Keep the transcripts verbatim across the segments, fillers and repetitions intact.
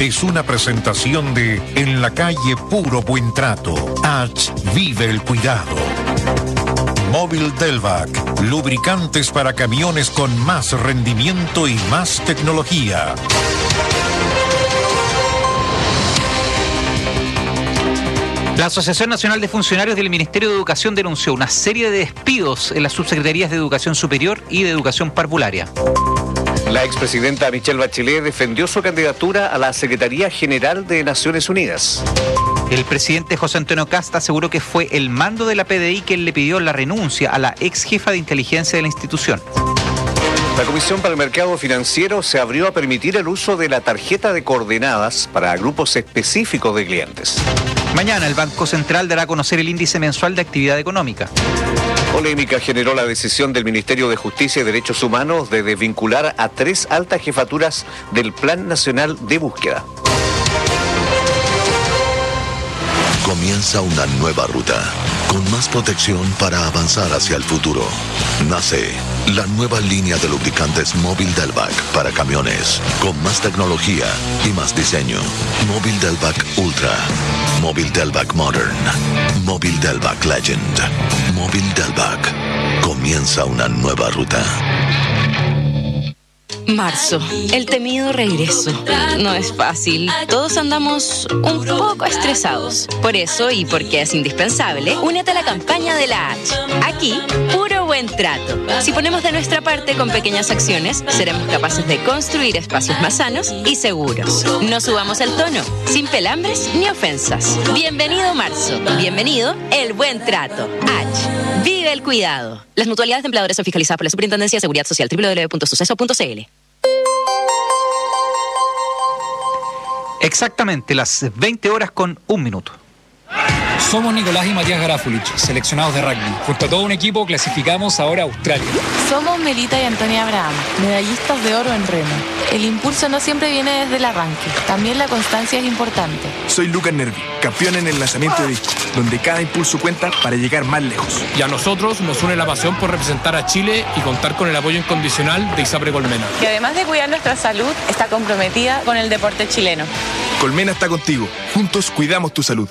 es una presentación de En la calle Puro Buen Trato. H. Vive el cuidado. Móvil Delvac, lubricantes para camiones con más rendimiento y más tecnología. La Asociación Nacional de Funcionarios del Ministerio de Educación denunció una serie de despidos en las subsecretarías de Educación Superior y de Educación Parvularia. La expresidenta Michelle Bachelet defendió su candidatura a la Secretaría General de Naciones Unidas. El presidente José Antonio Kast aseguró que fue el mando de la P D I quien le pidió la renuncia a la ex jefa de inteligencia de la institución. La Comisión para el Mercado Financiero se abrió a permitir el uso de la tarjeta de coordenadas para grupos específicos de clientes. Mañana el Banco Central dará a conocer el índice mensual de actividad económica. Polémica generó la decisión del Ministerio de Justicia y Derechos Humanos de desvincular a tres altas jefaturas del Plan Nacional de Búsqueda. Comienza una nueva ruta, con más protección para avanzar hacia el futuro. Nace la nueva línea de lubricantes Móvil Delvac para camiones, con más tecnología y más diseño. Móvil Delvac Ultra, Móvil Delvac Modern, Móvil Delvac Legend, Móvil Delvac. Comienza una nueva ruta. Marzo, el temido regreso. No es fácil. Todos andamos un poco estresados. Por eso, y porque es indispensable, únete a la campaña de la H. Aquí, puro buen trato. Si ponemos de nuestra parte con pequeñas acciones, seremos capaces de construir espacios más sanos y seguros. No subamos el tono, sin pelambres ni ofensas. Bienvenido marzo. Bienvenido el buen trato. H. Vive el cuidado. Las mutualidades de empleadores son fiscalizadas por la Superintendencia de Seguridad Social. doble u doble u doble u punto suceso punto c l. Exactamente las veinte horas con un minuto. Somos Nicolás y Matías Garafulich, seleccionados de rugby. Junto a todo un equipo clasificamos ahora a Australia. Somos Melita y Antonia Abraham, medallistas de oro en remo. El impulso no siempre viene desde el arranque, también la constancia es importante. Soy Lucas Nervi, campeón en el lanzamiento de disco, donde cada impulso cuenta para llegar más lejos. Y a nosotros nos une la pasión por representar a Chile y contar con el apoyo incondicional de ISAPRE Colmena. Que además de cuidar nuestra salud, está comprometida con el deporte chileno. Colmena está contigo, juntos cuidamos tu salud.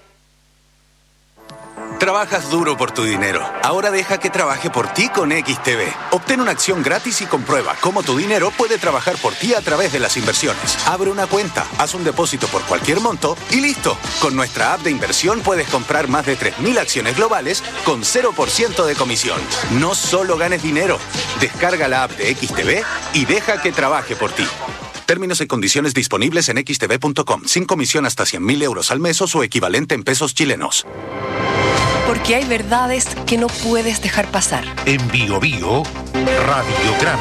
Trabajas duro por tu dinero. Ahora deja que trabaje por ti con X T B. Obtén una acción gratis y comprueba cómo tu dinero puede trabajar por ti a través de las inversiones. Abre una cuenta, haz un depósito por cualquier monto y listo. Con nuestra app de inversión puedes comprar más de tres mil acciones globales con cero por ciento de comisión. No solo ganes dinero. Descarga la app de X T B y deja que trabaje por ti. Términos y condiciones disponibles en x t v punto com. Sin comisión hasta cien mil euros al mes o su equivalente en pesos chilenos. Porque hay verdades que no puedes dejar pasar. En Bio Bio, Radiograma.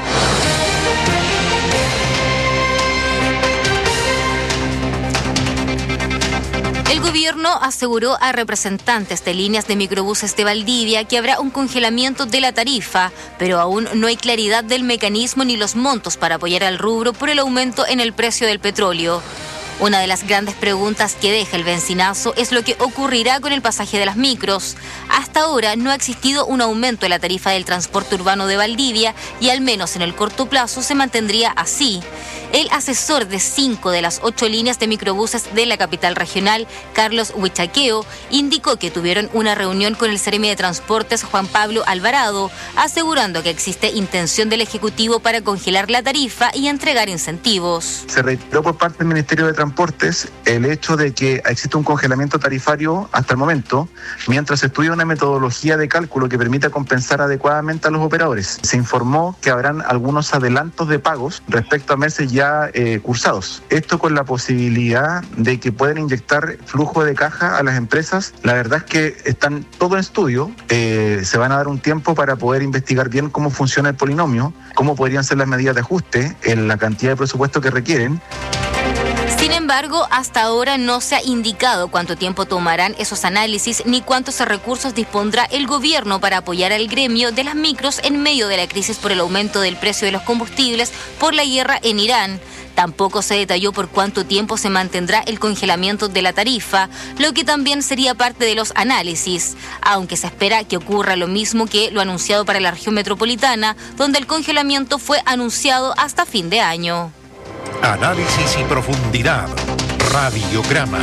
El gobierno aseguró a representantes de líneas de microbuses de Valdivia que habrá un congelamiento de la tarifa, pero aún no hay claridad del mecanismo ni los montos para apoyar al rubro por el aumento en el precio del petróleo. Una de las grandes preguntas que deja el bencinazo es lo que ocurrirá con el pasaje de las micros. Hasta ahora no ha existido un aumento en la tarifa del transporte urbano de Valdivia y al menos en el corto plazo se mantendría así. El asesor de cinco de las ocho líneas de microbuses de la capital regional, Carlos Huichaqueo, indicó que tuvieron una reunión con el Seremi de Transportes, Juan Pablo Alvarado, asegurando que existe intención del Ejecutivo para congelar la tarifa y entregar incentivos. Se reiteró por parte del Ministerio de Transportes el hecho de que existe un congelamiento tarifario hasta el momento, mientras se estudia una metodología de cálculo que permita compensar adecuadamente a los operadores. Se informó que habrán algunos adelantos de pagos respecto a meses ya eh, cursados. Esto con la posibilidad de que puedan inyectar flujo de caja a las empresas. La verdad es que están todo en estudio. Eh, se van a dar un tiempo para poder investigar bien cómo funciona el polinomio, cómo podrían ser las medidas de ajuste, en la cantidad de presupuesto que requieren. Sin embargo, hasta ahora no se ha indicado cuánto tiempo tomarán esos análisis ni cuántos recursos dispondrá el gobierno para apoyar al gremio de las micros en medio de la crisis por el aumento del precio de los combustibles por la guerra en Irán. Tampoco se detalló por cuánto tiempo se mantendrá el congelamiento de la tarifa, lo que también sería parte de los análisis, aunque se espera que ocurra lo mismo que lo anunciado para la región metropolitana, donde el congelamiento fue anunciado hasta fin de año. Análisis y profundidad. Radiograma.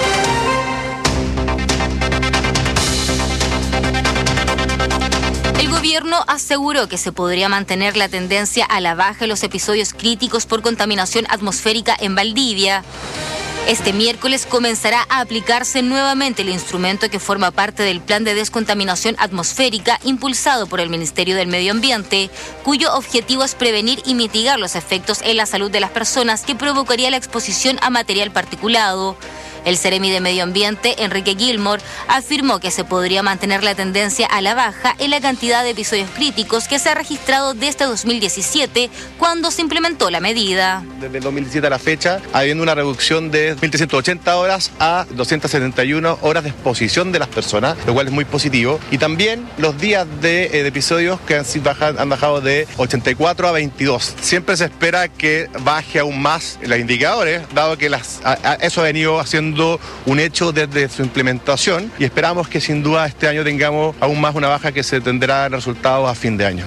El gobierno aseguró que se podría mantener la tendencia a la baja en los episodios críticos por contaminación atmosférica en Valdivia. Este miércoles comenzará a aplicarse nuevamente el instrumento que forma parte del Plan de Descontaminación Atmosférica impulsado por el Ministerio del Medio Ambiente, cuyo objetivo es prevenir y mitigar los efectos en la salud de las personas que provocaría la exposición a material particulado. El Seremi de Medio Ambiente, Enrique Gilmore, afirmó que se podría mantener la tendencia a la baja en la cantidad de episodios críticos que se ha registrado desde dos mil diecisiete, cuando se implementó la medida. Desde el dos mil diecisiete a la fecha, habiendo una reducción de mil trescientas ochenta horas a doscientas setenta y una horas de exposición de las personas, lo cual es muy positivo. Y también los días de, eh, de episodios que han, bajan, han bajado de ochenta y cuatro a veintidós. Siempre se espera que baje aún más los indicadores, dado que las, a, a, eso ha venido haciendo un hecho desde su implementación, y esperamos que sin duda este año tengamos aún más una baja que se tendrá en resultados a fin de año.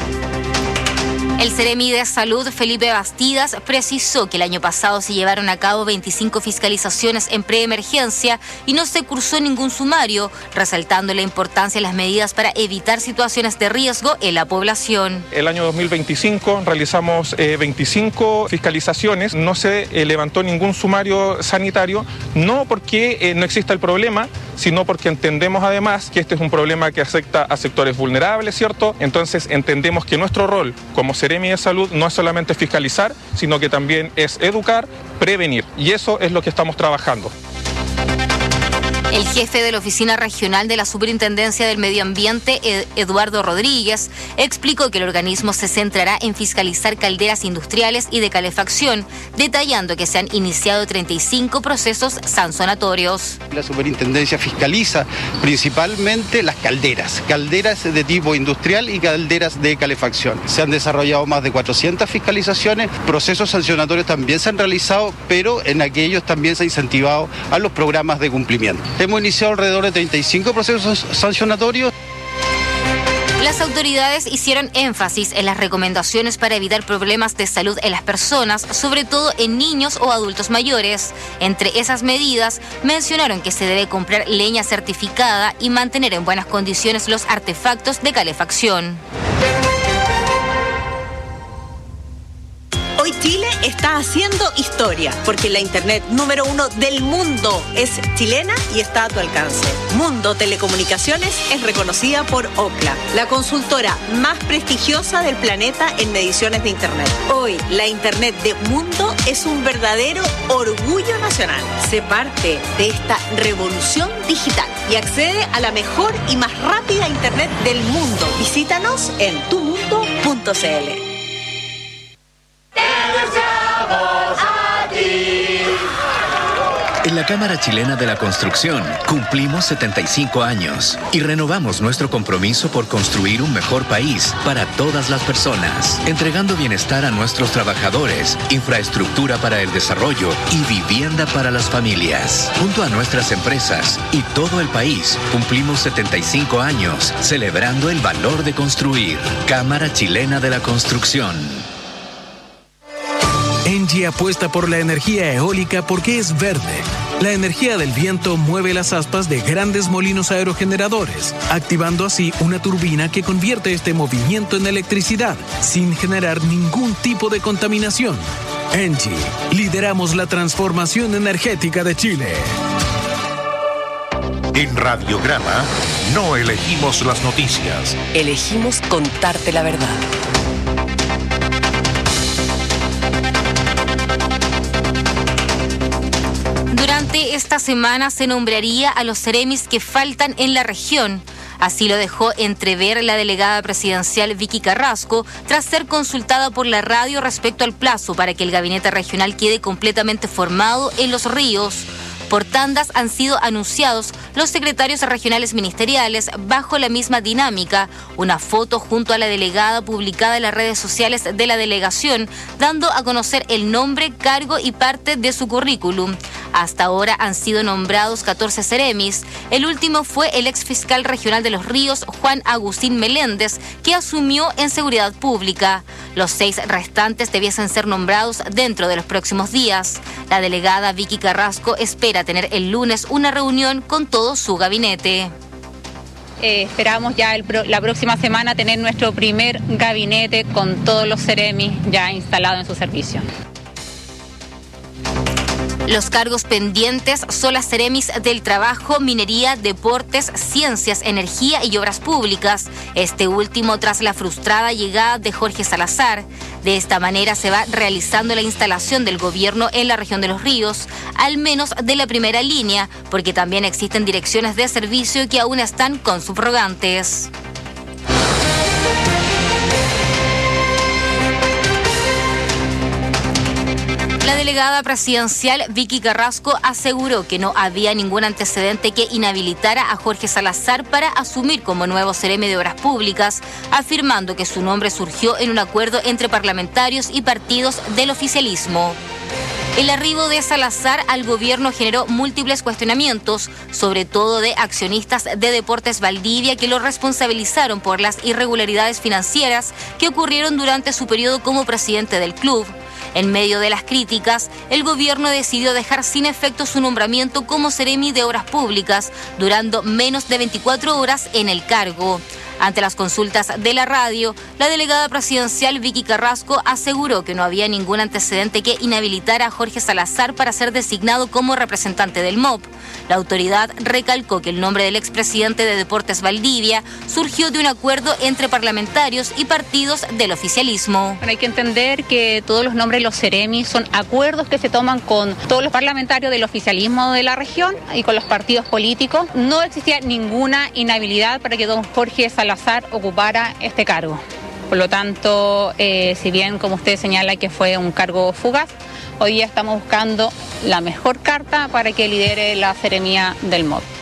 El Seremi de Salud, Felipe Bastidas, precisó que el año pasado se llevaron a cabo veinticinco fiscalizaciones en preemergencia y no se cursó ningún sumario, resaltando la importancia de las medidas para evitar situaciones de riesgo en la población. El año dos mil veinticinco realizamos eh, veinticinco fiscalizaciones, no se eh, levantó ningún sumario sanitario, no porque eh, no exista el problema, sino porque entendemos además que este es un problema que afecta a sectores vulnerables, ¿cierto? Entonces entendemos que nuestro rol como Seremi de Salud no es solamente fiscalizar, sino que también es educar, prevenir, y eso es lo que estamos trabajando. El jefe de la Oficina Regional de la Superintendencia del Medio Ambiente, Eduardo Rodríguez, explicó que el organismo se centrará en fiscalizar calderas industriales y de calefacción, detallando que se han iniciado treinta y cinco procesos sancionatorios. La Superintendencia fiscaliza principalmente las calderas, calderas de tipo industrial y calderas de calefacción. Se han desarrollado más de cuatrocientas fiscalizaciones, procesos sancionatorios también se han realizado, pero en aquellos también se ha incentivado a los programas de cumplimiento. Hemos iniciado alrededor de treinta y cinco procesos sancionatorios. Las autoridades hicieron énfasis en las recomendaciones para evitar problemas de salud en las personas, sobre todo en niños o adultos mayores. Entre esas medidas, mencionaron que se debe comprar leña certificada y mantener en buenas condiciones los artefactos de calefacción. Hoy Chile está haciendo historia, porque la internet número uno del mundo es chilena y está a tu alcance. Mundo Telecomunicaciones es reconocida por Ookla, la consultora más prestigiosa del planeta en mediciones de internet. Hoy, la internet de Mundo es un verdadero orgullo nacional. Sé parte de esta revolución digital y accede a la mejor y más rápida internet del mundo. Visítanos en tu mundo punto c l. En la Cámara Chilena de la Construcción cumplimos setenta y cinco años y renovamos nuestro compromiso por construir un mejor país para todas las personas, entregando bienestar a nuestros trabajadores, infraestructura para el desarrollo y vivienda para las familias. Junto a nuestras empresas y todo el país, cumplimos setenta y cinco años celebrando el valor de construir. Cámara Chilena de la Construcción. Engie apuesta por la energía eólica porque es verde. La energía del viento mueve las aspas de grandes molinos aerogeneradores, activando así una turbina que convierte este movimiento en electricidad, sin generar ningún tipo de contaminación. Engie, lideramos la transformación energética de Chile. En Radiograma, no elegimos las noticias. Elegimos contarte la verdad. Durante esta semana se nombraría a los seremis que faltan en la región. Así lo dejó entrever la delegada presidencial Vicky Carrasco tras ser consultada por la radio respecto al plazo para que el gabinete regional quede completamente formado en Los Ríos. Por tandas han sido anunciados los secretarios regionales ministeriales bajo la misma dinámica, una foto junto a la delegada publicada en las redes sociales de la delegación, dando a conocer el nombre, cargo y parte de su currículum. Hasta ahora han sido nombrados catorce seremis. El último fue el ex fiscal regional de Los Ríos, Juan Agustín Meléndez, que asumió en Seguridad Pública. Los seis restantes debiesen ser nombrados dentro de los próximos días. La delegada Vicky Carrasco espera tener el lunes una reunión con todo su gabinete. Eh, esperamos ya el, la próxima semana tener nuestro primer gabinete con todos los seremis ya instalados en su servicio. Los cargos pendientes son las seremis del Trabajo, Minería, Deportes, Ciencias, Energía y Obras Públicas. Este último tras la frustrada llegada de Jorge Salazar. De esta manera se va realizando la instalación del gobierno en la región de Los Ríos, al menos de la primera línea, porque también existen direcciones de servicio que aún están con subrogantes. La delegada presidencial Vicky Carrasco aseguró que no había ningún antecedente que inhabilitara a Jorge Salazar para asumir como nuevo seremi de Obras Públicas, afirmando que su nombre surgió en un acuerdo entre parlamentarios y partidos del oficialismo. El arribo de Salazar al gobierno generó múltiples cuestionamientos, sobre todo de accionistas de Deportes Valdivia que lo responsabilizaron por las irregularidades financieras que ocurrieron durante su periodo como presidente del club. En medio de las críticas, el gobierno decidió dejar sin efecto su nombramiento como seremi de Obras Públicas, durando menos de veinticuatro horas en el cargo. Ante las consultas de la radio, la delegada presidencial Vicky Carrasco aseguró que no había ningún antecedente que inhabilitara a Jorge Salazar para ser designado como representante del M O P. La autoridad recalcó que el nombre del expresidente de Deportes Valdivia surgió de un acuerdo entre parlamentarios y partidos del oficialismo. Bueno, hay que entender que todos los nombres de los seremis son acuerdos que se toman con todos los parlamentarios del oficialismo de la región y con los partidos políticos. No existía ninguna inhabilidad para que don Jorge Salazar ocupara este cargo. Por lo tanto, eh, si bien, como usted señala, que fue un cargo fugaz, hoy día estamos buscando la mejor carta para que lidere la seremía del M O P.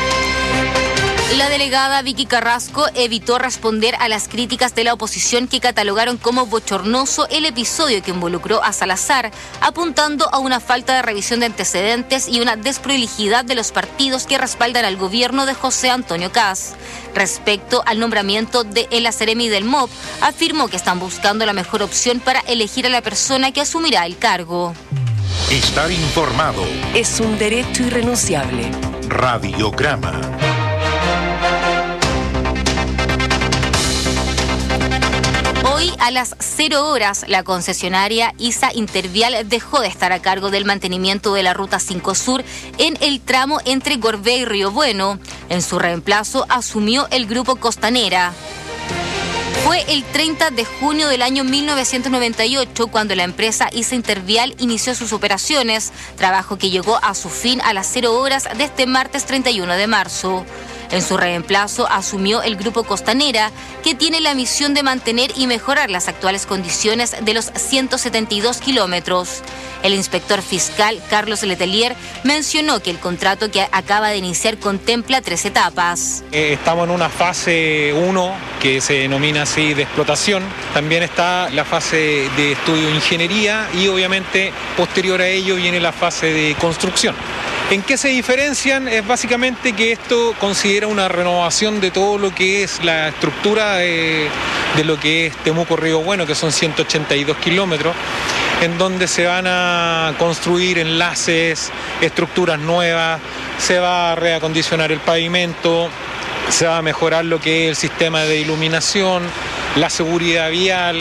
La delegada Vicky Carrasco evitó responder a las críticas de la oposición que catalogaron como bochornoso el episodio que involucró a Salazar, apuntando a una falta de revisión de antecedentes y una desprolijidad de los partidos que respaldan al gobierno de José Antonio Kast. Respecto al nombramiento de la seremi del M O P, afirmó que están buscando la mejor opción para elegir a la persona que asumirá el cargo. Estar informado es un derecho irrenunciable. Radiograma. Hoy a las cero horas, la concesionaria I S A Intervial dejó de estar a cargo del mantenimiento de la Ruta cinco Sur en el tramo entre Gorbea y Río Bueno. En su reemplazo asumió el Grupo Costanera. Fue el treinta de junio del año mil novecientos noventa y ocho cuando la empresa I S A Intervial inició sus operaciones, trabajo que llegó a su fin a las cero horas de este martes treinta y uno de marzo. En su reemplazo asumió el Grupo Costanera, que tiene la misión de mantener y mejorar las actuales condiciones de los ciento setenta y dos kilómetros. El inspector fiscal Carlos Letelier mencionó que el contrato que acaba de iniciar contempla tres etapas. Eh, estamos en una fase uno que se denomina así de explotación. También está la fase de estudio de ingeniería y obviamente posterior a ello viene la fase de construcción. ¿En qué se diferencian? Es básicamente que esto considera una renovación de todo lo que es la estructura de, de lo que es Temuco Río Bueno, que son ciento ochenta y dos kilómetros, en donde se van a construir enlaces, estructuras nuevas, se va a reacondicionar el pavimento, se va a mejorar lo que es el sistema de iluminación, la seguridad vial.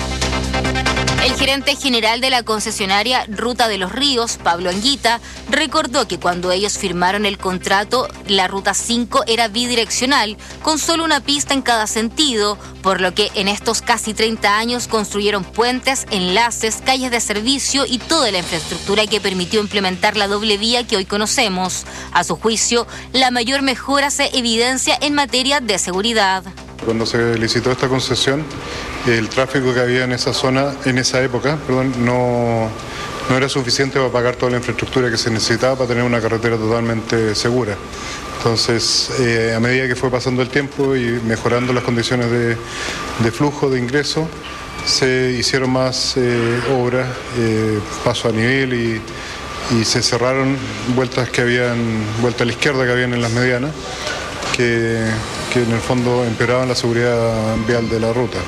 El gerente general de la concesionaria Ruta de los Ríos, Pablo Anguita, recordó que cuando ellos firmaron el contrato, la Ruta cinco era bidireccional, con solo una pista en cada sentido, por lo que en estos casi treinta años construyeron puentes, enlaces, calles de servicio y toda la infraestructura que permitió implementar la doble vía que hoy conocemos. A su juicio, la mayor mejora se evidencia en materia de seguridad. Cuando se licitó esta concesión, el tráfico que había en esa zona, en esa época, perdón, no, no era suficiente para pagar toda la infraestructura que se necesitaba para tener una carretera totalmente segura. Entonces, eh, a medida que fue pasando el tiempo y mejorando las condiciones de, de flujo, de ingreso, se hicieron más eh, obras, eh, paso a nivel y, y se cerraron vueltas que habían, vuelta a la izquierda que habían en las medianas, que, que en el fondo empeoraban la seguridad vial de la ruta.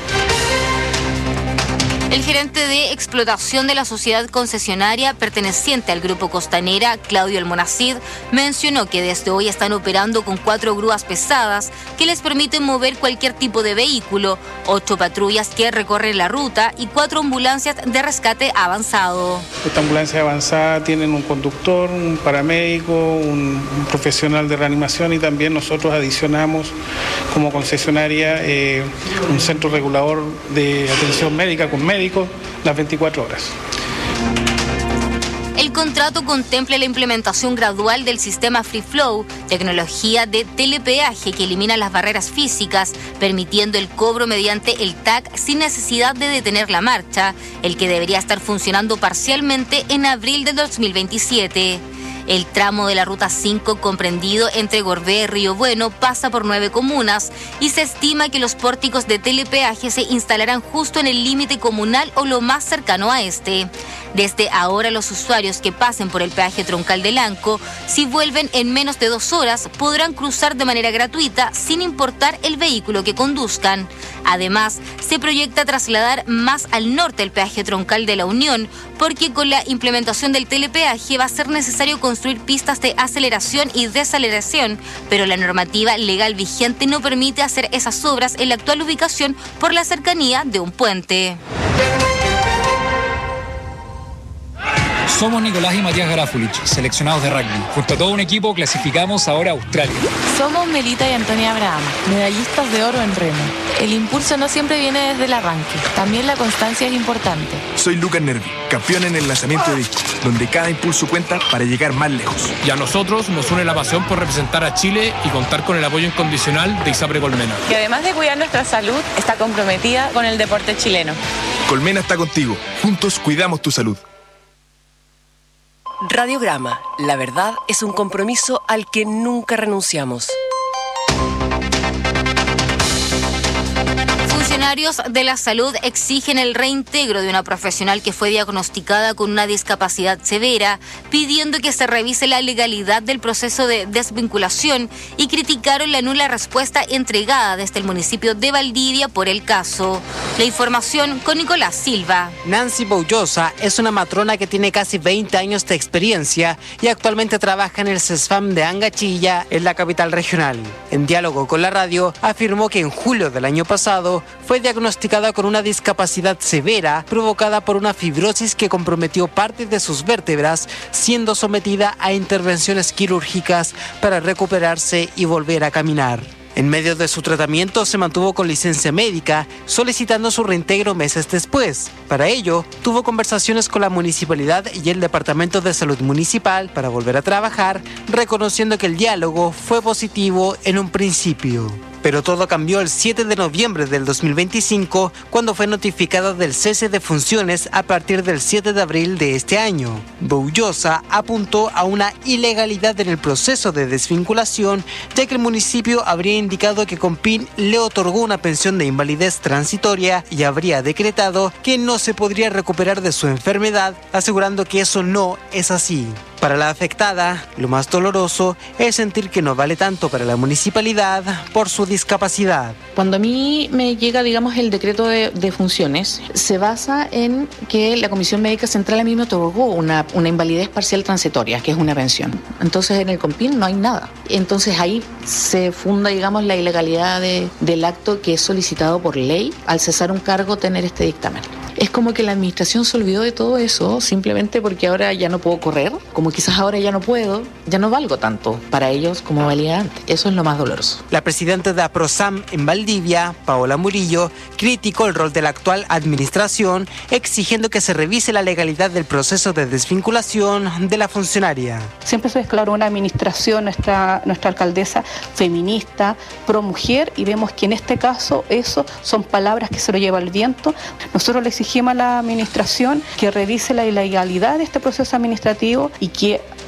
El gerente de explotación de la sociedad concesionaria perteneciente al Grupo Costanera, Claudio Almonacid, mencionó que desde hoy están operando con cuatro grúas pesadas que les permiten mover cualquier tipo de vehículo, ocho patrullas que recorren la ruta y cuatro ambulancias de rescate avanzado. Esta ambulancia avanzada tienen un conductor, un paramédico, un, un profesional de reanimación y también nosotros adicionamos como concesionaria eh, un centro regulador de atención médica con médicos las veinticuatro horas. El contrato contempla la implementación gradual del sistema Free Flow, tecnología de telepeaje que elimina las barreras físicas, permitiendo el cobro mediante el T A C sin necesidad de detener la marcha, el que debería estar funcionando parcialmente en abril del dos mil veintisiete. El tramo de la Ruta cinco comprendido entre Gorbea y Río Bueno pasa por nueve comunas y se estima que los pórticos de telepeaje se instalarán justo en el límite comunal o lo más cercano a este. Desde ahora los usuarios que pasen por el peaje troncal de Lanco, si vuelven en menos de dos horas, podrán cruzar de manera gratuita sin importar el vehículo que conduzcan. Además, se proyecta trasladar más al norte el peaje troncal de la Unión, porque con la implementación del telepeaje va a ser necesario construir pistas de aceleración y desaceleración, pero la normativa legal vigente no permite hacer esas obras en la actual ubicación por la cercanía de un puente. Somos Nicolás y Matías Garafulich, seleccionados de rugby. Junto a todo un equipo clasificamos ahora a Australia. Somos Melita y Antonia Abraham, medallistas de oro en remo. El impulso no siempre viene desde el arranque, también la constancia es importante. Soy Lucas Nervi, campeón en el lanzamiento de disco, donde cada impulso cuenta para llegar más lejos. Y a nosotros nos une la pasión por representar a Chile y contar con el apoyo incondicional de ISAPRE Colmena. Y además de cuidar nuestra salud, está comprometida con el deporte chileno. Colmena está contigo, juntos cuidamos tu salud. Radiograma, la verdad es un compromiso al que nunca renunciamos. Funcionarios de la salud exigen el reintegro de una profesional que fue diagnosticada con una discapacidad severa, pidiendo que se revise la legalidad del proceso de desvinculación y criticaron la nula respuesta entregada desde el municipio de Valdivia por el caso. La información con Nicolás Silva. Nancy Boullosa es una matrona que tiene casi veinte años de experiencia y actualmente trabaja en el CESFAM de Angachilla, en la capital regional. En diálogo con la radio, afirmó que en julio del año pasado fue diagnosticada con una discapacidad severa provocada por una fibrosis que comprometió parte de sus vértebras, siendo sometida a intervenciones quirúrgicas para recuperarse y volver a caminar. En medio de su tratamiento se mantuvo con licencia médica, solicitando su reintegro meses después. Para ello, tuvo conversaciones con la municipalidad y el Departamento de Salud Municipal para volver a trabajar, reconociendo que el diálogo fue positivo en un principio. Pero todo cambió el siete de noviembre del dos mil veinticinco, cuando fue notificada del cese de funciones a partir del siete de abril de este año. Boullosa apuntó a una ilegalidad en el proceso de desvinculación, ya que el municipio habría indicado que Compin le otorgó una pensión de invalidez transitoria y habría decretado que no se podría recuperar de su enfermedad, asegurando que eso no es así. Para la afectada, lo más doloroso es sentir que no vale tanto para la municipalidad por su discapacidad. Cuando a mí me llega, digamos, el decreto de, de funciones, se basa en que la Comisión Médica Central a mí me otorgó una, una invalidez parcial transitoria, que es una pensión. Entonces en el Compin no hay nada. Entonces ahí se funda, digamos, la ilegalidad de, del acto que es solicitado por ley al cesar un cargo tener este dictamen. Es como que la administración se olvidó de todo eso simplemente porque ahora ya no puedo correr, como quizás ahora ya no puedo, ya no valgo tanto para ellos como valía antes. Eso es lo más doloroso. La presidenta de APROSAM en Valdivia, Paola Murillo, criticó el rol de la actual administración, exigiendo que se revise la legalidad del proceso de desvinculación de la funcionaria. Siempre se declaró una administración, nuestra, nuestra alcaldesa feminista, pro mujer, y vemos que en este caso eso son palabras que se lo lleva el viento. Nosotros le exigimos a la administración que revise la ilegalidad de este proceso administrativo y que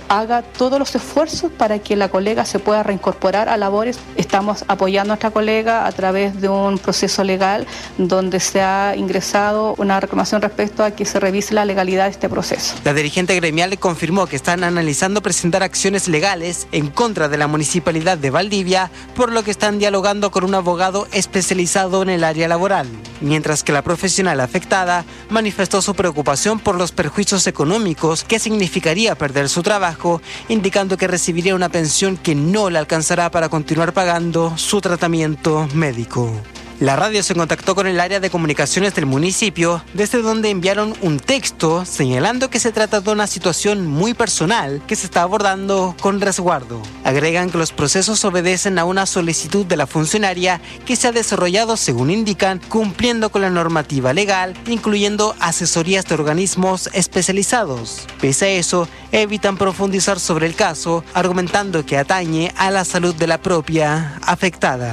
haga todos los esfuerzos para que la colega se pueda reincorporar a labores. Estamos apoyando a nuestra colega a través de un proceso legal donde se ha ingresado una reclamación respecto a que se revise la legalidad de este proceso. La dirigente gremial confirmó que están analizando presentar acciones legales en contra de la Municipalidad de Valdivia, por lo que están dialogando con un abogado especializado en el área laboral, mientras que la profesional afectada manifestó su preocupación por los perjuicios económicos que significaría perder su trabajo, indicando que recibiría una pensión que no le alcanzará para continuar pagando su tratamiento médico. La radio se contactó con el área de comunicaciones del municipio, desde donde enviaron un texto señalando que se trata de una situación muy personal que se está abordando con resguardo. Agregan que los procesos obedecen a una solicitud de la funcionaria que se ha desarrollado, según indican, cumpliendo con la normativa legal, incluyendo asesorías de organismos especializados. Pese a eso, evitan profundizar sobre el caso, argumentando que atañe a la salud de la propia afectada.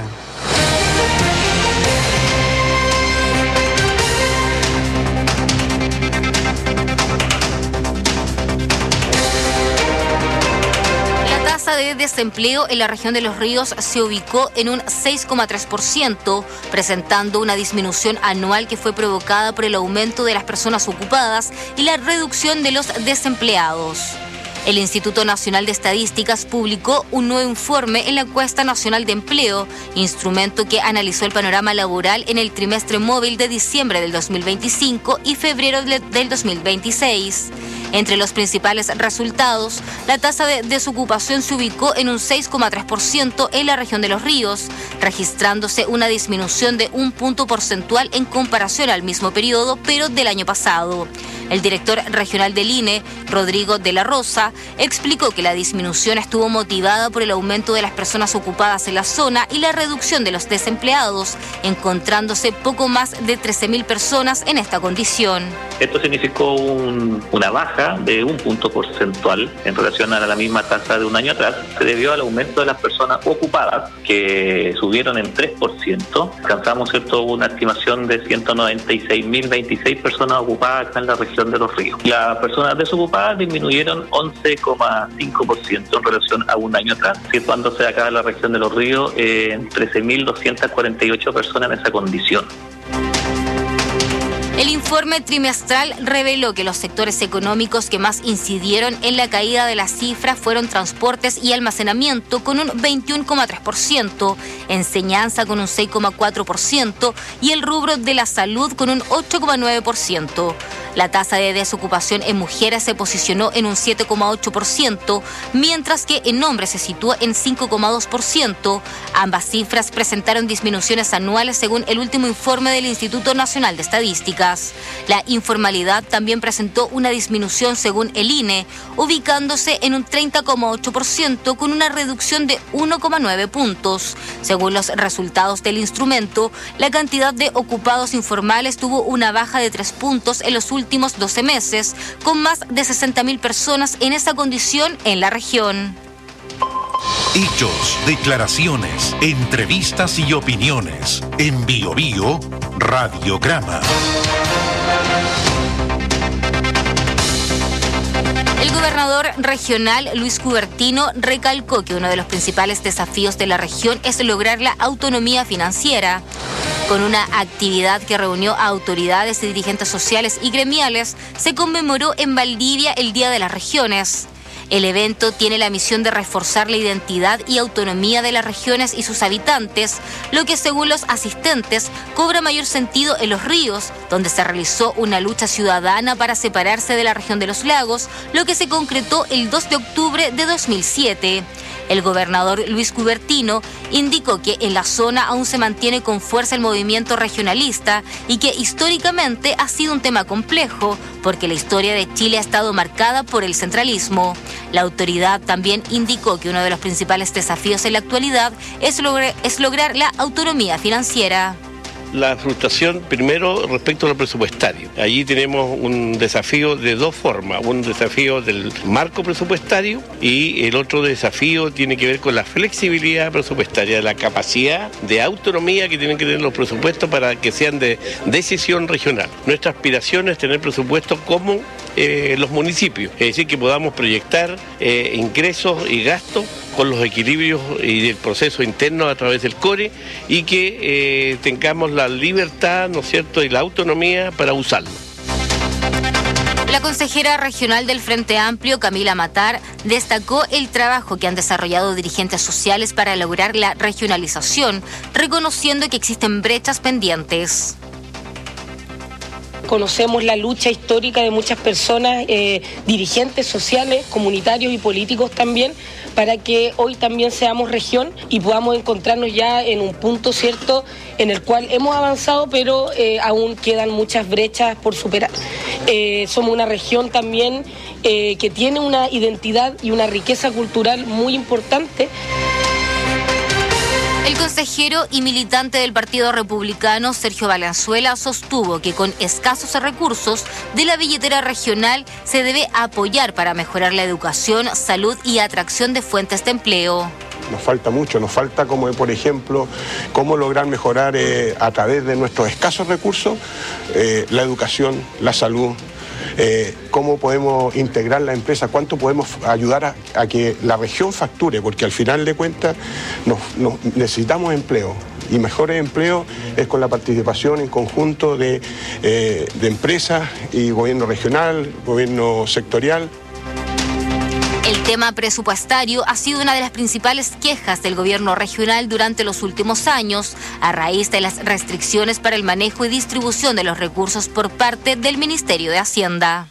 De desempleo en la región de Los Ríos se ubicó en un seis coma tres por ciento, presentando una disminución anual que fue provocada por el aumento de las personas ocupadas y la reducción de los desempleados. El Instituto Nacional de Estadísticas publicó un nuevo informe en la Encuesta Nacional de Empleo, instrumento que analizó el panorama laboral en el trimestre móvil de diciembre del dos mil veinticinco y febrero del dos mil veintiséis. Entre los principales resultados, la tasa de desocupación se ubicó en un seis coma tres por ciento en la región de Los Ríos, registrándose una disminución de un punto porcentual en comparación al mismo periodo, pero del año pasado. El director regional del I N E, Rodrigo de la Rosa, explicó que la disminución estuvo motivada por el aumento de las personas ocupadas en la zona y la reducción de los desempleados, encontrándose poco más de trece mil personas en esta condición. Esto significó un, una baja de un punto porcentual en relación a la misma tasa de un año atrás. Se debió al aumento de las personas ocupadas, que subieron en tres por ciento. Alcanzamos, ¿cierto?, una estimación de ciento noventa y seis mil veintiséis personas ocupadas acá en la región de Los Ríos. Las personas desocupadas disminuyeron once coma cinco por ciento en relación a un año atrás, situándose acá en la región de Los Ríos en trece mil doscientas cuarenta y ocho personas en esa condición. El informe trimestral reveló que los sectores económicos que más incidieron en la caída de las cifras fueron transportes y almacenamiento con un veintiuno coma tres por ciento, enseñanza con un seis coma cuatro por ciento y el rubro de la salud con un ocho coma nueve por ciento. La tasa de desocupación en mujeres se posicionó en un siete coma ocho por ciento, mientras que en hombres se sitúa en cinco coma dos por ciento. Ambas cifras presentaron disminuciones anuales según el último informe del Instituto Nacional de Estadísticas. La informalidad también presentó una disminución según el I N E, ubicándose en un treinta coma ocho por ciento con una reducción de uno coma nueve puntos. Según los resultados del instrumento, la cantidad de ocupados informales tuvo una baja de tres puntos en los últimos doce meses, con más de sesenta mil personas en esa condición en la región. Hechos, declaraciones, entrevistas y opiniones. En Bio Bio, Radiograma. El gobernador regional Luis Cubertino recalcó que uno de los principales desafíos de la región es lograr la autonomía financiera. Con una actividad que reunió a autoridades y dirigentes sociales y gremiales, se conmemoró en Valdivia el Día de las Regiones. El evento tiene la misión de reforzar la identidad y autonomía de las regiones y sus habitantes, lo que según los asistentes cobra mayor sentido en Los Ríos, donde se realizó una lucha ciudadana para separarse de la región de los lagos, lo que se concretó el dos de octubre de dos mil siete. El gobernador Luis Cubertino indicó que en la zona aún se mantiene con fuerza el movimiento regionalista y que históricamente ha sido un tema complejo, porque la historia de Chile ha estado marcada por el centralismo. La autoridad también indicó que uno de los principales desafíos en la actualidad es, lograr, es lograr la autonomía financiera. La frustración, primero, respecto a lo presupuestario. Allí tenemos un desafío de dos formas. Un desafío del marco presupuestario y el otro desafío tiene que ver con la flexibilidad presupuestaria, la capacidad de autonomía que tienen que tener los presupuestos para que sean de decisión regional. Nuestra aspiración es tener presupuestos como eh, los municipios. Es decir, que podamos proyectar eh, ingresos y gastos con los equilibrios y el proceso interno a través del core y que eh, tengamos la libertad, ¿no es cierto?, y la autonomía para usarlo. La consejera regional del Frente Amplio, Camila Matar, destacó el trabajo que han desarrollado dirigentes sociales para lograr la regionalización, reconociendo que existen brechas pendientes. Conocemos la lucha histórica de muchas personas, eh, dirigentes sociales, comunitarios y políticos también, para que hoy también seamos región y podamos encontrarnos ya en un punto cierto en el cual hemos avanzado, pero eh, aún quedan muchas brechas por superar. Eh, somos una región también eh, que tiene una identidad y una riqueza cultural muy importante. El consejero y militante del Partido Republicano, Sergio Valenzuela, sostuvo que con escasos recursos de la billetera regional se debe apoyar para mejorar la educación, salud y atracción de fuentes de empleo. Nos falta mucho, nos falta como por ejemplo cómo lograr mejorar eh, a través de nuestros escasos recursos eh, la educación, la salud. Eh, cómo podemos integrar la empresa, cuánto podemos ayudar a, a que la región facture, porque al final de cuentas nos, nos necesitamos empleo y mejores empleos es con la participación en conjunto de, eh, de empresas y gobierno regional, gobierno sectorial. El tema presupuestario ha sido una de las principales quejas del gobierno regional durante los últimos años, a raíz de las restricciones para el manejo y distribución de los recursos por parte del Ministerio de Hacienda.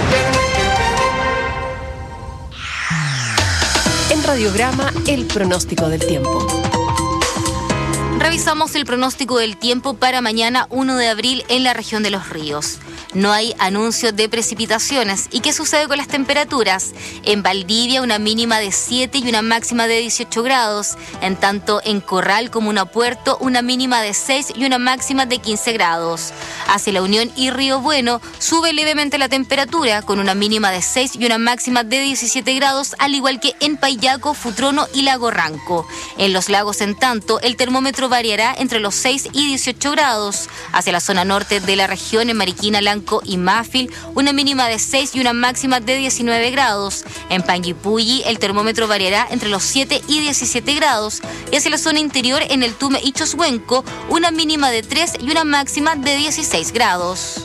En Radiograma, el pronóstico del tiempo. Revisamos el pronóstico del tiempo para mañana uno de abril en la región de Los Ríos. No hay anuncio de precipitaciones. ¿Y qué sucede con las temperaturas? En Valdivia una mínima de siete y una máxima de dieciocho grados. En tanto en Corral, Comuna Puerto, una mínima de seis y una máxima de quince grados. Hacia La Unión y Río Bueno sube levemente la temperatura con una mínima de seis y una máxima de diecisiete grados, al igual que en Payaco, Futrono y Lago Ranco. En Los Lagos, en tanto, el termómetro variará entre los seis y dieciocho grados. Hacia la zona norte de la región, en Mariquina, Lanco y Mafil, una mínima de seis y una máxima de diecinueve grados. En Panguipulli, el termómetro variará entre los siete y diecisiete grados. Y hacia la zona interior, en el Tume y Choshuenco, una mínima de tres y una máxima de dieciséis grados.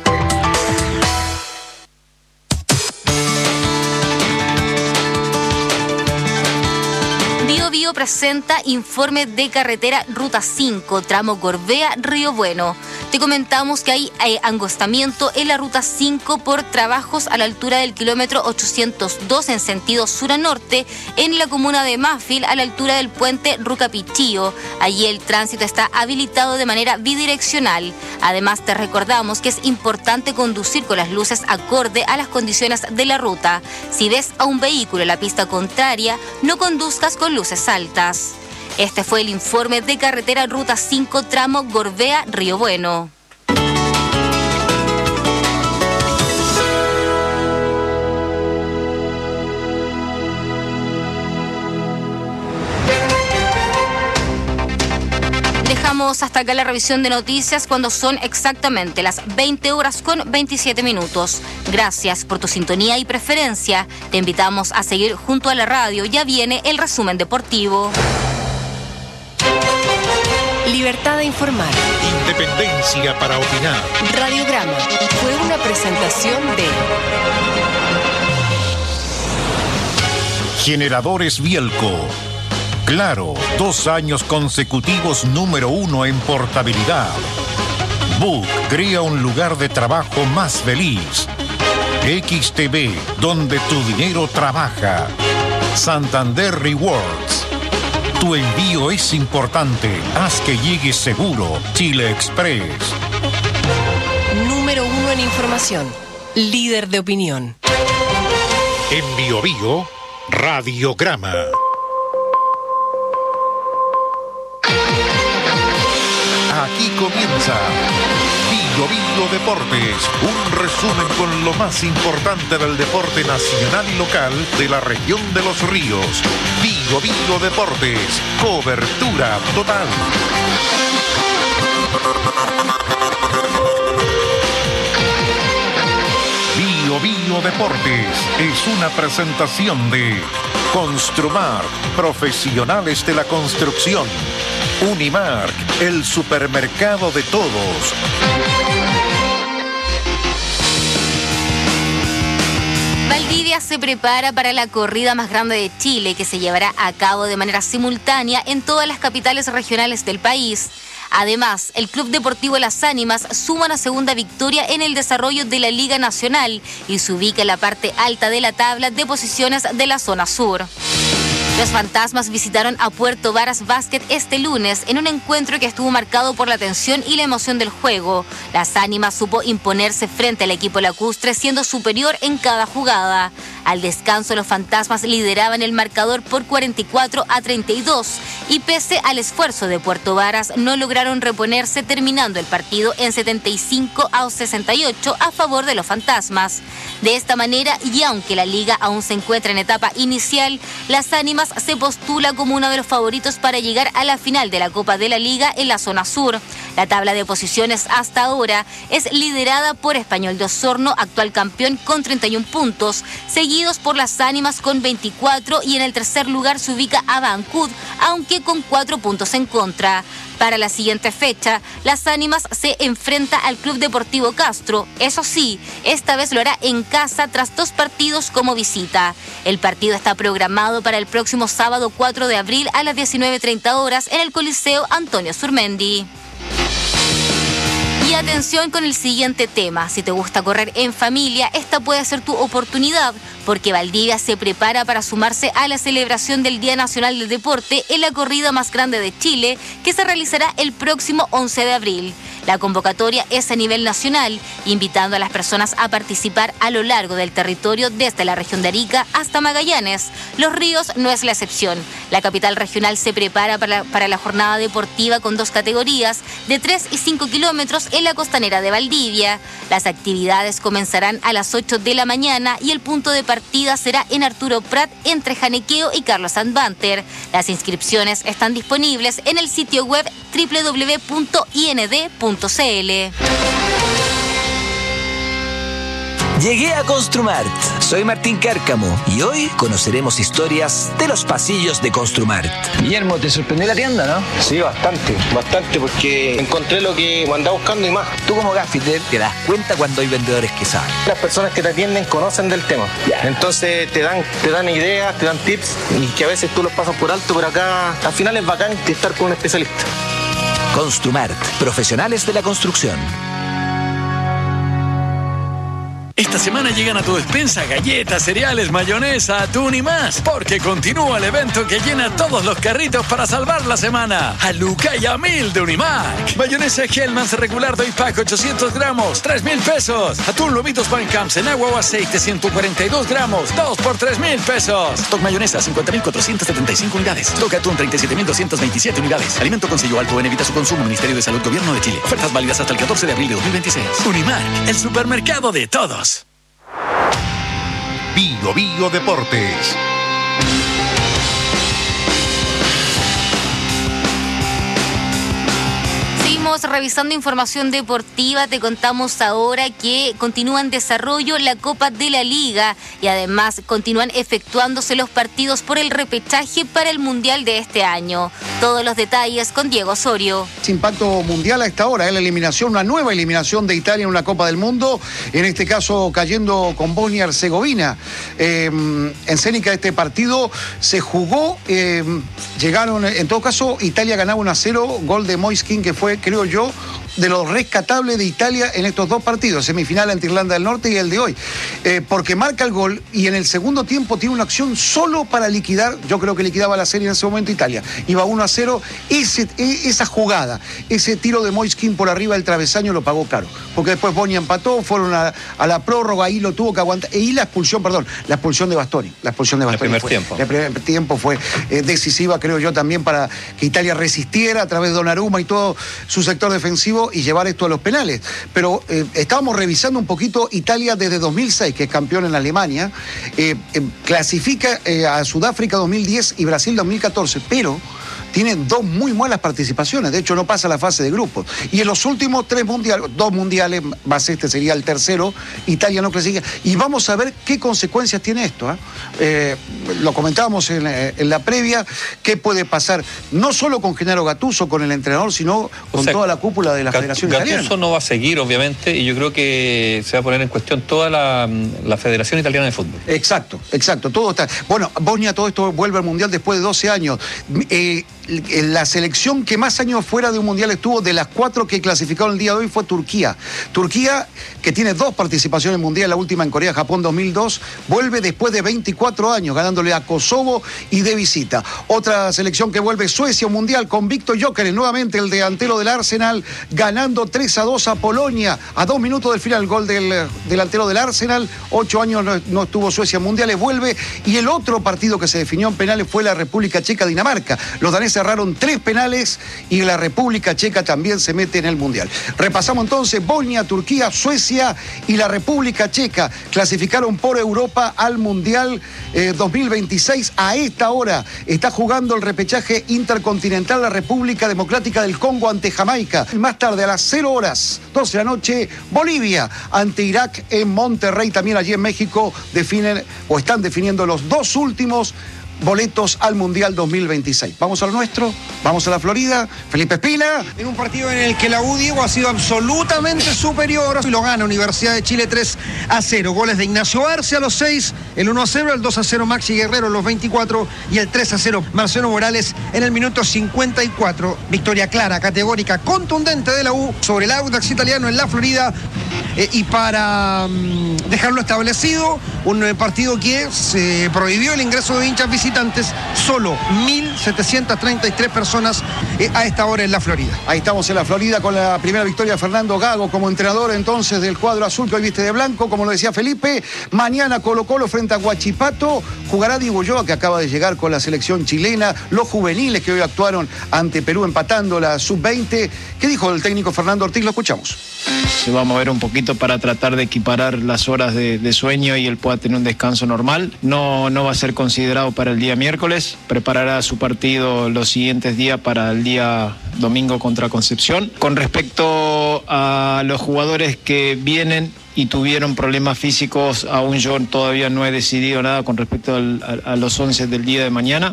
Bio Bio presenta informe de carretera Ruta cinco, tramo Gorbea-Río Bueno. Te comentamos que hay eh, angostamiento en la Ruta cinco por trabajos a la altura del kilómetro ochocientos dos en sentido sur a norte, en la comuna de Mafil, a la altura del puente Rucapichío. Allí el tránsito está habilitado de manera bidireccional. Además, te recordamos que es importante conducir con las luces acorde a las condiciones de la ruta. Si ves a un vehículo en la pista contraria, no conduzcas con luces altas. Este fue el informe de carretera Ruta cinco, tramo Gorbea-Río Bueno. Dejamos hasta acá la revisión de noticias cuando son exactamente las veinte horas con veintisiete minutos. Gracias por tu sintonía y preferencia. Te invitamos a seguir junto a la radio. Ya viene el resumen deportivo. Libertad de informar. Independencia para opinar. Radiograma fue una presentación de Generadores Bielco. Claro, dos años consecutivos número uno en portabilidad. Book crea un lugar de trabajo más feliz. X T V, donde tu dinero trabaja. Santander Rewards. Tu envío es importante. Haz que llegue seguro. Chile Express. Número uno en información. Líder de opinión. En Bio Bio, Radiograma. Aquí comienza Bio Bio Deportes, un resumen con lo más importante del deporte nacional y local de la región de Los Ríos. Bio Bio Deportes, cobertura total. Bio Bio Bio Deportes es una presentación de Construmar, profesionales de la construcción. Unimark, el supermercado de todos. Valdivia se prepara para la corrida más grande de Chile, que se llevará a cabo de manera simultánea en todas las capitales regionales del país. Además, el Club Deportivo Las Ánimas suma una segunda victoria en el desarrollo de la Liga Nacional y se ubica en la parte alta de la tabla de posiciones de la zona sur. Los Fantasmas visitaron a Puerto Varas Basket este lunes en un encuentro que estuvo marcado por la tensión y la emoción del juego. Las Ánimas supo imponerse frente al equipo lacustre, siendo superior en cada jugada. Al descanso, los Fantasmas lideraban el marcador por cuarenta y cuatro a treinta y dos y pese al esfuerzo de Puerto Varas, no lograron reponerse, terminando el partido en setenta y cinco a sesenta y ocho a favor de los Fantasmas. De esta manera, y aunque la liga aún se encuentra en etapa inicial, Las Ánimas se postula como uno de los favoritos para llegar a la final de la Copa de la Liga en la zona sur. La tabla de posiciones hasta ahora es liderada por Español de Osorno, actual campeón, con treinta y un puntos, seguidos por Las Ánimas con veinticuatro, y en el tercer lugar se ubica Abancud, aunque con cuatro puntos en contra. Para la siguiente fecha, Las Ánimas se enfrenta al Club Deportivo Castro. Eso sí, esta vez lo hará en casa tras dos partidos como visita. El partido está programado para el próximo sábado cuatro de abril a las diecinueve treinta horas en el Coliseo Antonio Surmendi. Y atención con el siguiente tema. Si te gusta correr en familia, esta puede ser tu oportunidad, porque Valdivia se prepara para sumarse a la celebración del Día Nacional del Deporte en la corrida más grande de Chile, que se realizará el próximo once de abril. La convocatoria es a nivel nacional, invitando a las personas a participar a lo largo del territorio, desde la región de Arica hasta Magallanes. Los Ríos no es la excepción. La capital regional se prepara para, para la jornada deportiva con dos categorías, de tres y cinco kilómetros en la costanera de Valdivia. Las actividades comenzarán a las ocho de la mañana y el punto de partida será en Arturo Prat, entre Janequeo y Carlos Sandbanter. Las inscripciones están disponibles en el sitio web doble u doble u doble u punto i n d punto c l. Llegué a Construmart. Soy Martín Cárcamo y hoy conoceremos historias de los pasillos de Construmart. Guillermo, ¿te sorprendió la tienda, no? Sí, bastante, bastante, porque encontré lo que andaba buscando y más. Tú como gaffiter te das cuenta cuando hay vendedores que saben. Las personas que te atienden conocen del tema. Yeah. Entonces te dan, te dan ideas, te dan tips, y que a veces tú los pasas por alto, pero acá al final es bacán estar con un especialista. Construmart, profesionales de la construcción. Esta semana llegan a tu despensa galletas, cereales, mayonesa, atún y más, porque continúa el evento que llena todos los carritos para salvar la semana. A Luca y a mil de Unimark. Mayonesa Hellmann's regular doy pack ochocientos gramos, tres mil pesos. Atún Lomitos Van Camps en agua o aceite ciento cuarenta y dos gramos, dos por tres mil pesos. Stock mayonesa cincuenta mil cuatrocientas setenta y cinco unidades. Stock atún treinta y siete mil doscientas veintisiete unidades. Alimento con sello alto en evita su consumo. Ministerio de Salud, Gobierno de Chile. Ofertas válidas hasta el catorce de abril de dos mil veintiséis. Unimark, el supermercado de todos. Bio Bio Deportes. Seguimos revisando información deportiva. Te contamos ahora que continúa en desarrollo la Copa de la Liga y además continúan efectuándose los partidos por el repechaje para el Mundial de este año. Todos los detalles con Diego Osorio. Impacto mundial a esta hora, ¿eh? La eliminación, una nueva eliminación de Italia en una Copa del Mundo, en este caso cayendo con Bosnia y Herzegovina. Eh, en Cénica este partido se jugó, eh, llegaron, en todo caso, Italia ganaba uno a cero, gol de Moiskin, que fue, creo yo, de lo rescatable de Italia en estos dos partidos, semifinal ante Irlanda del Norte y el de hoy, eh, porque marca el gol y en el segundo tiempo tiene una acción solo para liquidar, yo creo que liquidaba la serie en ese momento Italia, iba uno a cero, ese, esa jugada, ese tiro de Moiskin por arriba del travesaño lo pagó caro, porque después Bosnia empató, fueron a, a la prórroga, ahí lo tuvo que aguantar, y la expulsión, perdón, la expulsión de Bastoni, la expulsión de Bastoni. El primer fue, tiempo. El primer tiempo fue eh, decisiva, creo yo, también para que Italia resistiera a través de Donnarumma y todo su sector defensivo y llevar esto a los penales. Pero eh, estábamos revisando un poquito Italia desde dos mil seis, que es campeón en Alemania, eh, eh, clasifica eh, a Sudáfrica dos mil diez y Brasil dos mil catorce, pero tiene dos muy malas participaciones, de hecho no pasa la fase de grupos. Y en los últimos tres mundiales, dos mundiales, más este sería el tercero, Italia no clasifica. Y vamos a ver qué consecuencias tiene esto. ¿eh? Eh, lo comentábamos en, en la previa, qué puede pasar, no solo con Gennaro Gattuso, con el entrenador, sino con o sea, toda la cúpula de la Gat Federación Gattuso Italiana. Gattuso no va a seguir, obviamente, y yo creo que se va a poner en cuestión toda la, la Federación Italiana de Fútbol. Exacto, exacto, todo está. Bueno, Bosnia, todo esto vuelve al Mundial después de doce años. Eh, la selección que más años fuera de un Mundial estuvo, de las cuatro que clasificaron el día de hoy, fue Turquía. Turquía, que tiene dos participaciones en Mundial, la última en Corea, Japón dos mil dos, vuelve después de veinticuatro años, ganándole a Kosovo y de visita. Otra selección que vuelve, Suecia, un Mundial con Víctor Gyökeres, nuevamente el delantero del Arsenal, ganando tres a dos a Polonia, a dos minutos del final, el gol del delantero del Arsenal. Ocho años no, no estuvo Suecia en Mundiales, vuelve. Y el otro partido que se definió en penales fue la República Checa-Dinamarca. Los daneses cerraron tres penales y la República Checa también se mete en el Mundial. Repasamos entonces: Bosnia, Turquía, Suecia y la República Checa clasificaron por Europa al Mundial eh, dos mil veintiséis. A esta hora está jugando el repechaje intercontinental la República Democrática del Congo ante Jamaica. Más tarde, a las cero horas, doce de la noche, Bolivia ante Irak en Monterrey. También allí en México definen o están definiendo los dos últimos boletos al Mundial dos mil veintiséis. Vamos a lo nuestro, vamos a la Florida. Felipe Espina. En un partido en el que la U, Diego, ha sido absolutamente superior y lo gana Universidad de Chile tres a cero. Goles de Ignacio Arce a los seis, el uno a cero, el dos a cero Maxi Guerrero a los veinticuatro y el tres a cero Marcelo Morales en el minuto cincuenta y cuatro. Victoria clara, categórica, contundente de la U sobre el Audax italiano en la Florida. Eh, y para um, dejarlo establecido, un eh, partido que se prohibió el ingreso de hinchas visitantes, solo mil setecientas treinta y tres personas eh, a esta hora en la Florida. Ahí estamos en la Florida con la primera victoria de Fernando Gago como entrenador entonces del cuadro azul que hoy viste de blanco, como lo decía Felipe. Mañana Colo Colo frente a Huachipato, jugará Diego Ulloa, que acaba de llegar con la selección chilena, los juveniles que hoy actuaron ante Perú empatando la sub veinte. ¿Qué dijo el técnico Fernando Ortiz? Lo escuchamos. Se va a mover un poquito para tratar de equiparar las horas de, de sueño y él pueda tener un descanso normal. No, no va a ser considerado para el día miércoles, preparará su partido los siguientes días para el día domingo contra Concepción. Con respecto a los jugadores que vienen y tuvieron problemas físicos, aún yo todavía no he decidido nada con respecto al, a, a los once del día de mañana.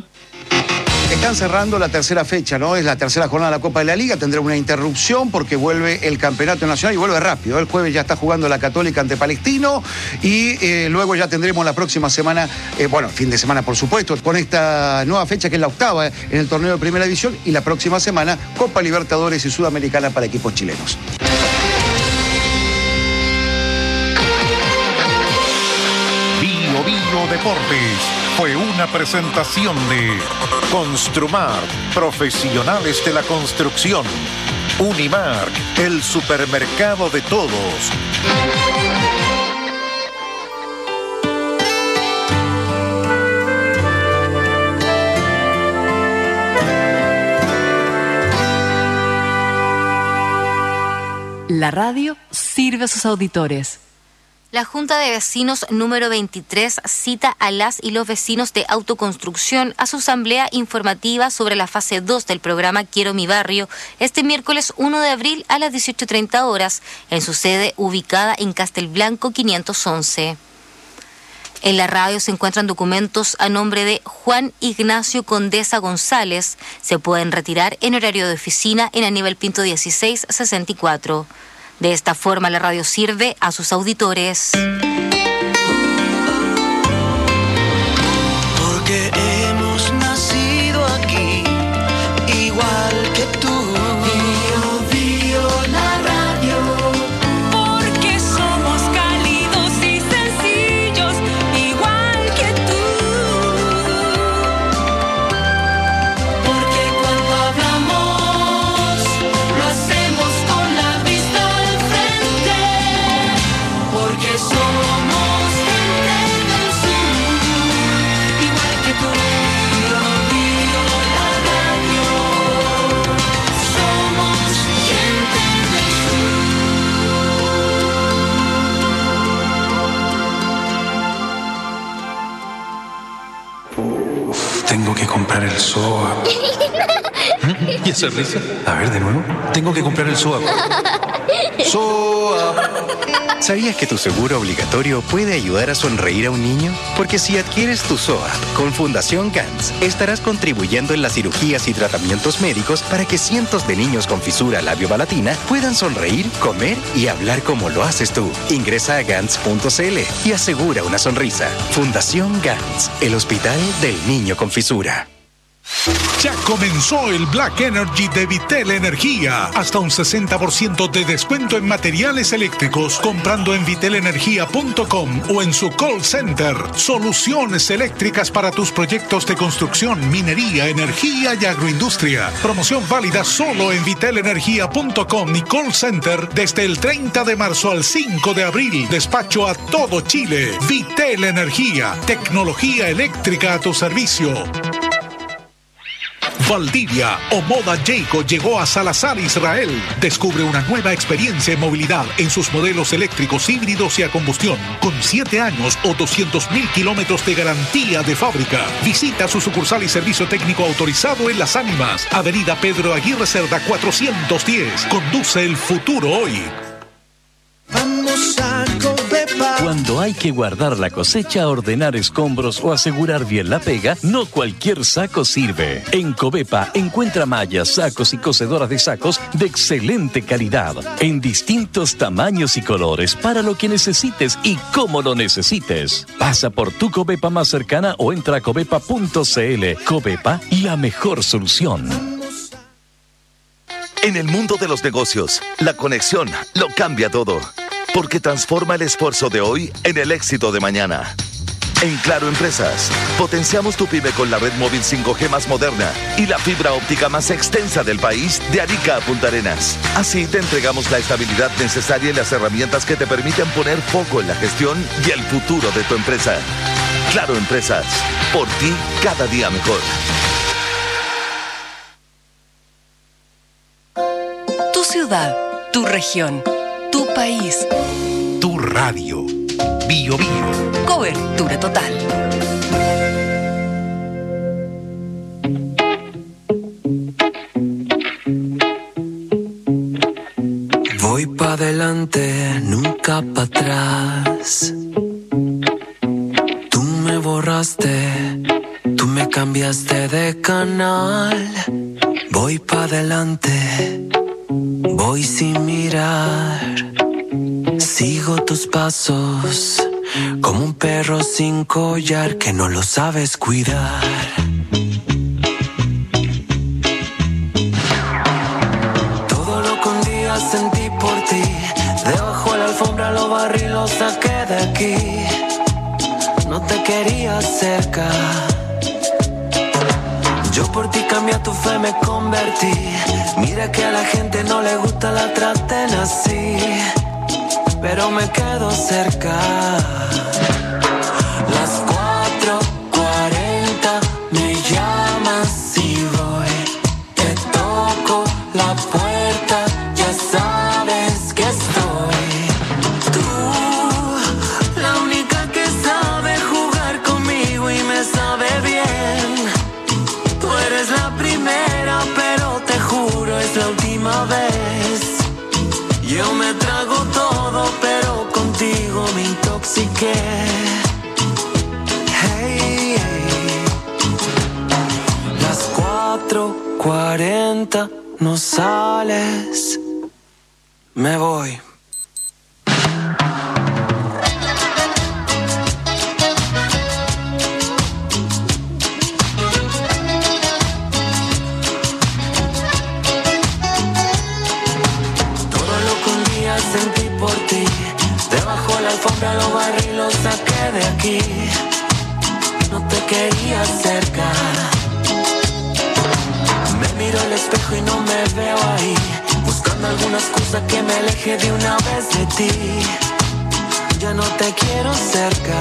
Están cerrando la tercera fecha, ¿no? Es la tercera jornada de la Copa de la Liga. Tendrá una interrupción porque vuelve el Campeonato Nacional y vuelve rápido. El jueves ya está jugando la Católica ante Palestino y eh, luego ya tendremos la próxima semana, eh, bueno, fin de semana por supuesto, con esta nueva fecha que es la octava en el torneo de Primera División, y la próxima semana Copa Libertadores y Sudamericana para equipos chilenos. Bio Bio Deportes fue una presentación de Construmar, profesionales de la construcción. Unimark, el supermercado de todos. La radio sirve a sus auditores. La Junta de Vecinos número veintitrés cita a las y los vecinos de autoconstrucción a su asamblea informativa sobre la fase dos del programa Quiero mi barrio este miércoles uno de abril a las dieciocho treinta horas en su sede ubicada en Castelblanco quinientos once. En la radio se encuentran documentos a nombre de Juan Ignacio Condesa González. Se pueden retirar en horario de oficina en Aníbal Pinto dieciséis sesenta y cuatro. De esta forma, la radio sirve a sus auditores. Porque hemos nacido aquí, igual que tú. Bio, bio, la radio. Porque somos cálidos y sencillos, igual que tú. Porque cuando hablamos, lo hacemos con la vista al frente. Porque somos gente del sur, igual que tú. Bio, bio, la radio. Somos gente del Uf, tengo que comprar el S O A. ¿Y esa risa? A ver, de nuevo. Tengo que comprar el SOAP. ¡SOAP! ¿Sabías que tu seguro obligatorio puede ayudar a sonreír a un niño? Porque si adquieres tu SOAP con Fundación Gans, estarás contribuyendo en las cirugías y tratamientos médicos para que cientos de niños con fisura labiopalatina puedan sonreír, comer y hablar como lo haces tú. Ingresa a gans punto c l y asegura una sonrisa. Fundación Gans, el hospital del niño con fisura. Ya comenzó el Black Energy de Vitel Energía. Hasta un sesenta por ciento de descuento en materiales eléctricos comprando en vitel energía punto com o en su call center. Soluciones eléctricas para tus proyectos de construcción, minería, energía y agroindustria. Promoción válida solo en vitel energía punto com y call center desde el treinta de marzo al cinco de abril. Despacho a todo Chile. Vitel Energía. Tecnología eléctrica a tu servicio. Valdivia o Moda Jayco llegó a Salazar, Israel. Descubre una nueva experiencia en movilidad en sus modelos eléctricos híbridos y a combustión, con siete años o doscientos mil kilómetros de garantía de fábrica. Visita su sucursal y servicio técnico autorizado en Las Ánimas, Avenida Pedro Aguirre Cerda cuatrocientos diez. Conduce el futuro hoy. Vamos a Covepa. Cuando hay que guardar la cosecha, ordenar escombros o asegurar bien la pega, no cualquier saco sirve. En Covepa encuentra mallas, sacos y cosedoras de sacos de excelente calidad, en distintos tamaños y colores, para lo que necesites y cómo lo necesites. Pasa por tu Covepa más cercana o entra a covepa punto c l. Covepa, la mejor solución. En el mundo de los negocios, la conexión lo cambia todo, porque transforma el esfuerzo de hoy en el éxito de mañana. En Claro Empresas, potenciamos tu pyme con la red móvil cinco G más moderna y la fibra óptica más extensa del país, de Arica a Punta Arenas. Así te entregamos la estabilidad necesaria y las herramientas que te permiten poner foco en la gestión y el futuro de tu empresa. Claro Empresas, por ti cada día mejor. Tu ciudad, tu región, tu país. Tu radio. Bio Bio. Cobertura total. Voy pa' adelante, nunca pa' atrás. Tú me borraste, tú me cambiaste de canal. Voy pa' adelante, voy sin mirar. Sigo tus pasos, como un perro sin collar que no lo sabes cuidar. Todo lo que un día sentí por ti, debajo de la alfombra lo barrí y lo saqué de aquí. No te quería cerca, yo por ti cambié tu fe, me convertí. Mira que a la gente no le gusta la traten así, pero me quedo cerca. Las cuatro cuarenta me llamas y voy. Te toco la puerta, ya sabes que estoy. Tú, la única que sabe jugar conmigo y me sabe bien. Tú eres la primera, pero te juro es la última vez. Yo me trago todo, pero contigo me intoxiqué. Hey, hey. Las cuatro cuarenta no sales, me voy. Sentí por ti, debajo de la alfombra lo barrí y lo saqué de aquí. No te quería cerca, me miro al espejo y no me veo ahí, buscando alguna excusa que me aleje de una vez de ti. Ya no te quiero cerca.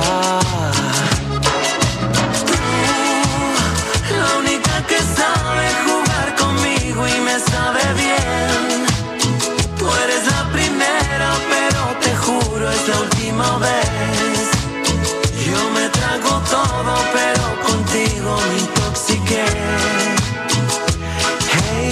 Tú, la única que sabe jugar conmigo y me sabe bien. Tú eres la primera, pero te juro es la última vez. Yo me trago todo, pero contigo me intoxiqué. Hey,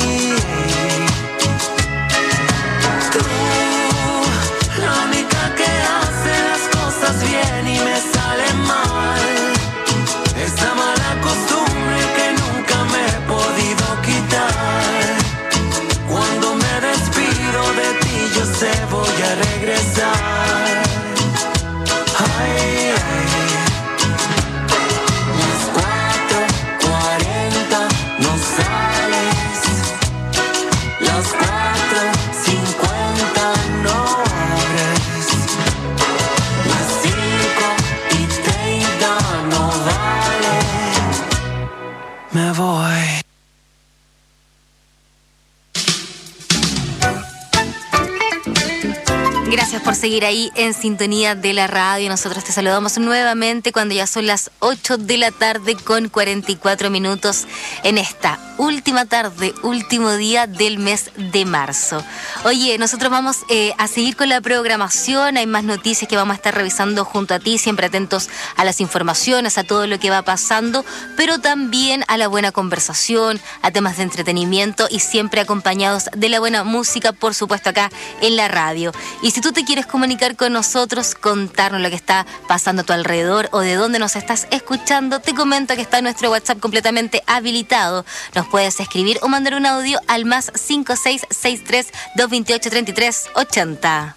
me voy. Gracias por seguir ahí en sintonía de la radio. Nosotros te saludamos nuevamente cuando ya son las ocho de la tarde con cuarenta y cuatro minutos en esta última tarde, último día del mes de marzo. Oye, nosotros vamos eh, a seguir con la programación. Hay más noticias que vamos a estar revisando junto a ti, siempre atentos a las informaciones, a todo lo que va pasando, pero también a la buena conversación, a temas de entretenimiento y siempre acompañados de la buena música, por supuesto, acá en la radio. Y si tú te quieres comunicar con nosotros, contarnos lo que está pasando a tu alrededor o de dónde nos estás escuchando, te comento que está nuestro WhatsApp completamente habilitado. Nos puedes escribir o mandar un audio al más cinco seis seis tres, dos dos ocho, tres tres ocho cero.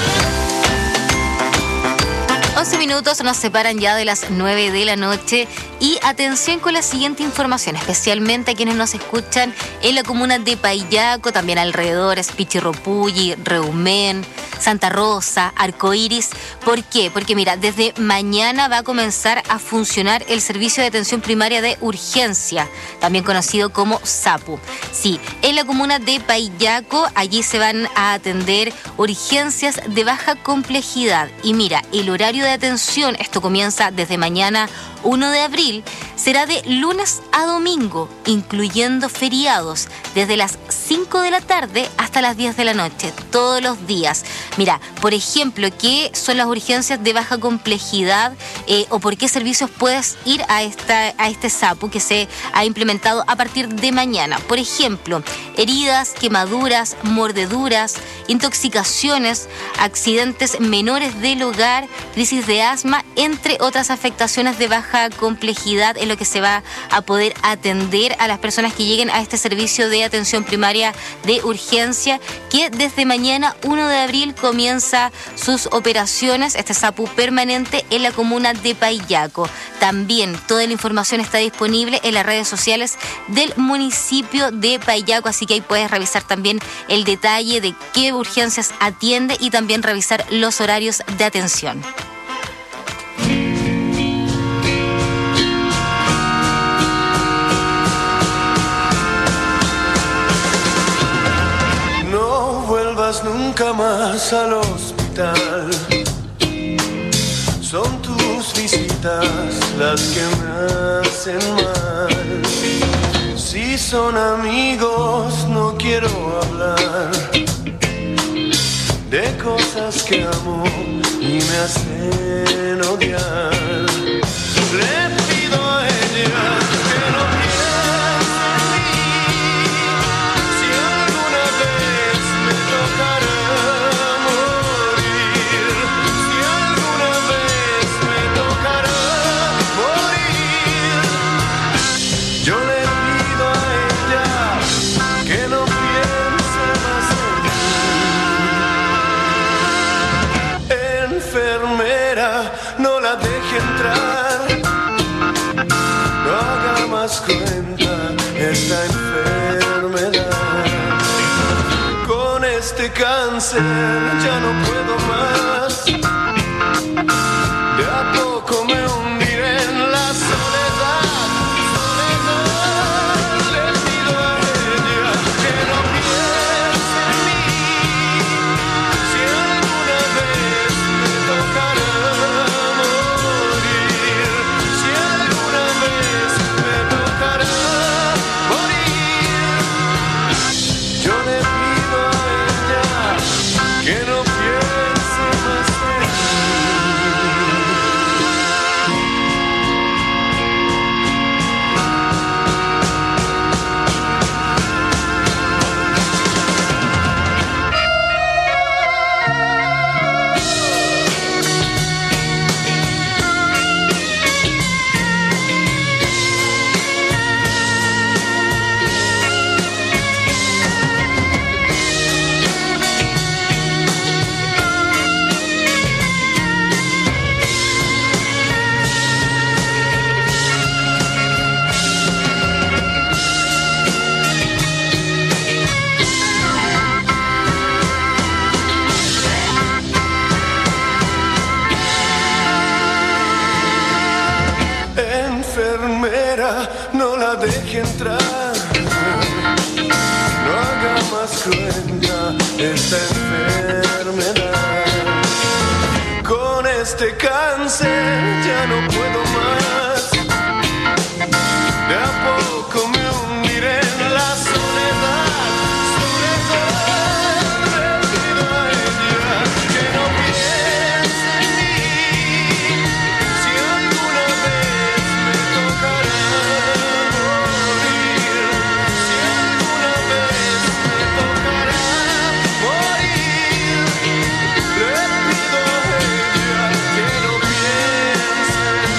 Nos separan ya de las nueve de la noche Y atención con la siguiente información, especialmente a quienes nos escuchan en la comuna de Paillaco, también alrededores, Pichirropulli, Reumén, Santa Rosa, Arcoíris. ¿Por qué? Porque mira, desde mañana va a comenzar a funcionar el servicio de atención primaria de urgencia, también conocido como SAPU. Sí, en la comuna de Paillaco, allí se van a atender urgencias de baja complejidad. Y mira, el horario de atención, esto comienza desde mañana primero de abril, será de lunes a domingo, incluyendo feriados, desde las cinco de la tarde hasta las diez de la noche, todos los días. Mira, por ejemplo, ¿qué son las urgencias de baja complejidad eh, o por qué servicios puedes ir a, esta, a este SAPU que se ha implementado a partir de mañana? Por ejemplo, heridas, quemaduras, mordeduras, intoxicaciones, accidentes menores del hogar, crisis de asma, entre otras afectaciones de baja complejidad, en lo que se va a poder atender a las personas que lleguen a este servicio de atención primaria de urgencia, que desde mañana primero de abril comienza sus operaciones, este SAPU permanente en la comuna de Paillaco. También toda la información está disponible en las redes sociales del municipio de Paillaco, así que ahí puedes revisar también el detalle de qué urgencias atiende y también revisar los horarios de atención. Nunca más al hospital. Son tus visitas las que me hacen mal. Si son amigos no quiero hablar de cosas que amo y me hacen odiar. Le pido a ella que no piense en mí. Si alguna vez me tocará morir, si alguna vez me tocará morir, yo le pido a ella que no piense más en mí. Enfermera, no la deje entrar, no haga más cuenta esta enfermedad. Con este cáncer ya no puedo más, de a poco me hundiré en la soledad. Soledad, le pido a ella que no piense en mí. Si alguna vez me tocará morir, si alguna vez me tocará morir, yo le pido a ella que no piense más en mí. Enfermera, no la deje entrar, no haga más cruenta esta enfermedad. Con este cáncer ya no puedo más, de a poco me hundiré en la soledad. Soledad, le pido a ella que no piense en mí. Si alguna vez me tocará morir, si alguna vez me tocará morir, le pido a ella que no piense en mí.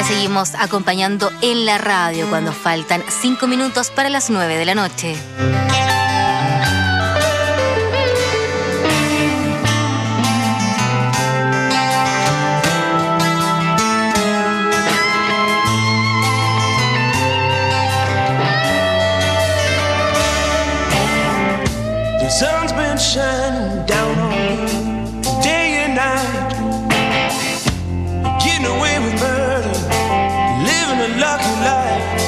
seguimos acompañando en la radio cuando faltan cinco minutos para las nueve de la noche. The sun's been shining down on me day and night, getting away with murder, living a lucky life.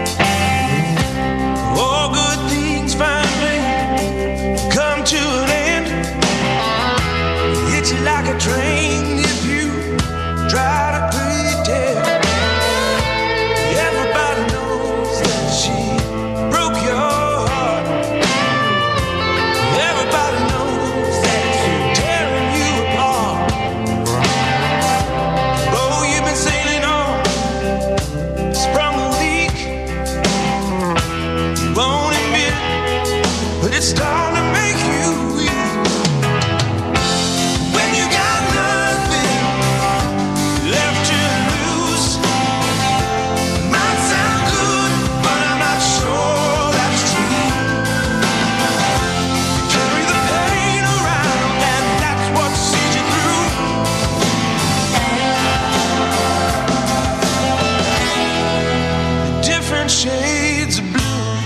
All good things finally come to an end. Hit you like a train if you try to pretend. Everybody knows that she broke your heart. Everybody knows that it's tearing you apart. Oh, you've been sailing on, sprung a leak. You won't admit, but it's starting to make you weak. When you got nothing left to lose, might sound good, but I'm not sure that's true. Carry the pain around, and that's what sees you through. Different shades of blue.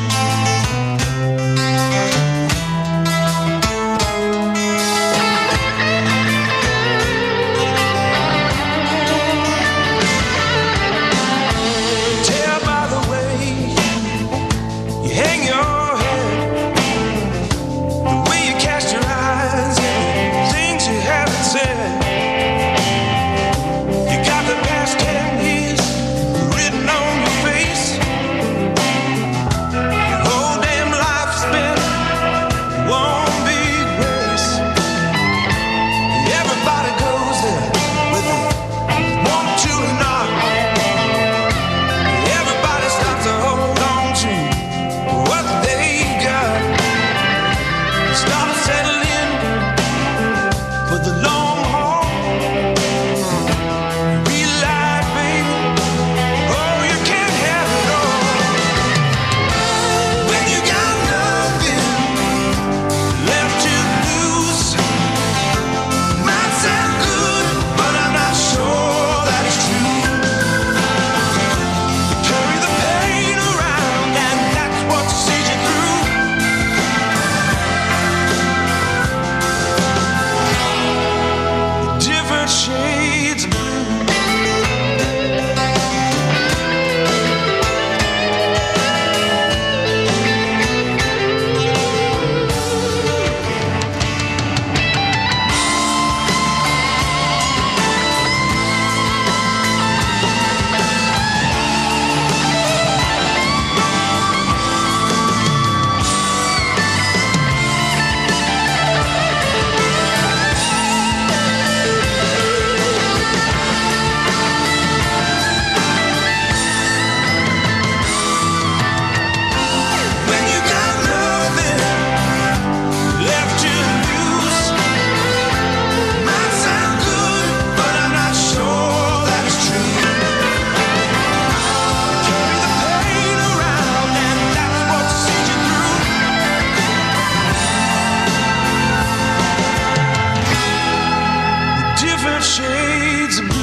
Tell by the way you hang your head, the way you cast your eyes, and things you haven't said. You got the past ten years written on your face. Your whole damn life spent in one big race. Everybody goes there with a want to or not. Everybody stops to hold on to what they got. Start to settle in for the long haul. Realize, baby, oh, you can't have it all. When you got nothing left to lose, might sound good, but I'm not sure that it's true. Carry the pain around, and that's what sees you through. Different shades of blue. When you got nothing left to lose, might sound good, but I'm not sure that it's true. Carry the pain around, and that's what sees you through. Different shades of blue.